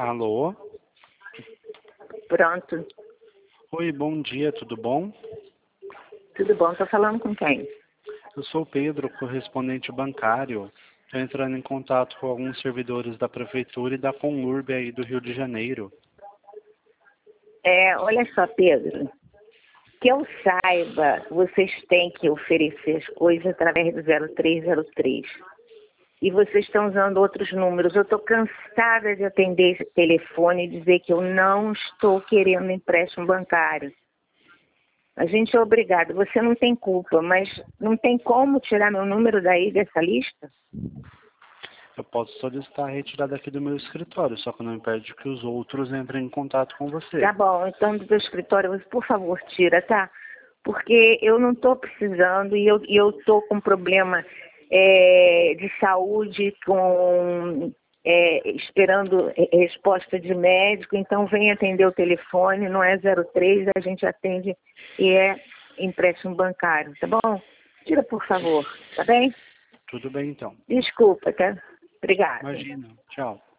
Alô? Pronto. Oi, bom dia, tudo bom? Tudo bom? Tô falando com quem? Eu sou o Pedro, correspondente bancário. Estou entrando em contato com alguns servidores da Prefeitura e da Conlurb aí do Rio de Janeiro. Olha só, Pedro. Que eu saiba, vocês têm que oferecer as coisas através do 0303. E vocês estão usando outros números. Eu estou cansada de atender esse telefone e dizer que eu não estou querendo empréstimo bancário. A gente é obrigado. Você não tem culpa, mas não tem como tirar meu número daí dessa lista? Eu posso solicitar a retirada aqui do meu escritório, só que não impede que os outros entrem em contato com você. Tá bom, então do teu escritório, você, por favor, tira, tá? Porque eu não estou precisando e eu estou com problema de saúde, esperando resposta de médico, então vem atender o telefone, não é 03, a gente atende e é empréstimo bancário, tá bom? Tira, por favor, tá bem? Tudo bem, então. Desculpa, tá? Obrigada. Imagina. Tchau.